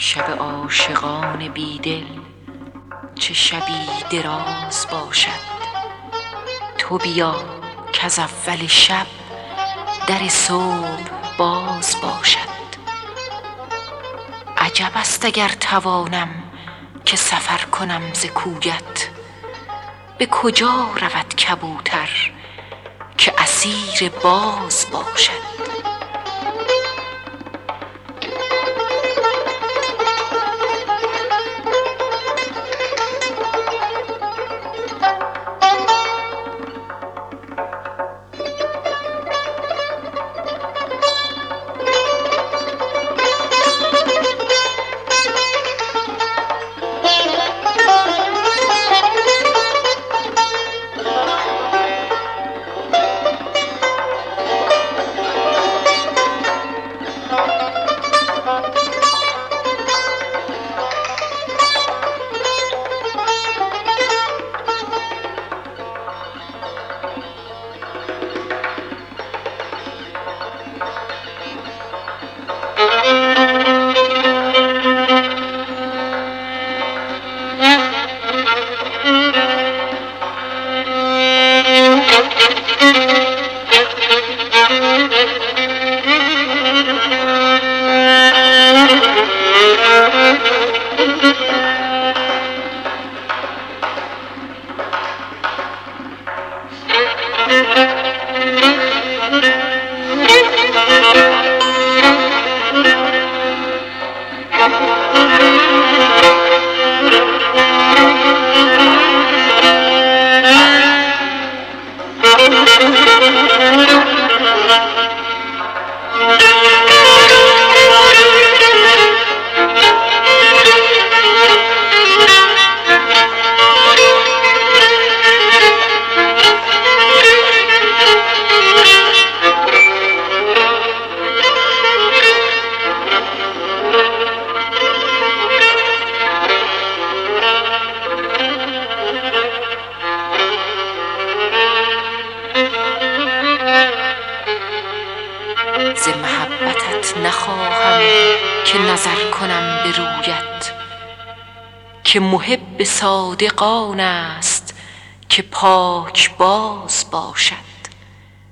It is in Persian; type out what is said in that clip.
شب عاشقان بیدل چه شبی دراز باشد. تو بیا کز اول شب در صبح باز باشد. عجب است اگر توانم که سفر کنم ز کویت. به کجا رود کبوتر که اسیر باز باشد. ز محبتت نخواهم که نظر کنم به رویت، که محب صادق آن است که پاک باز باشد.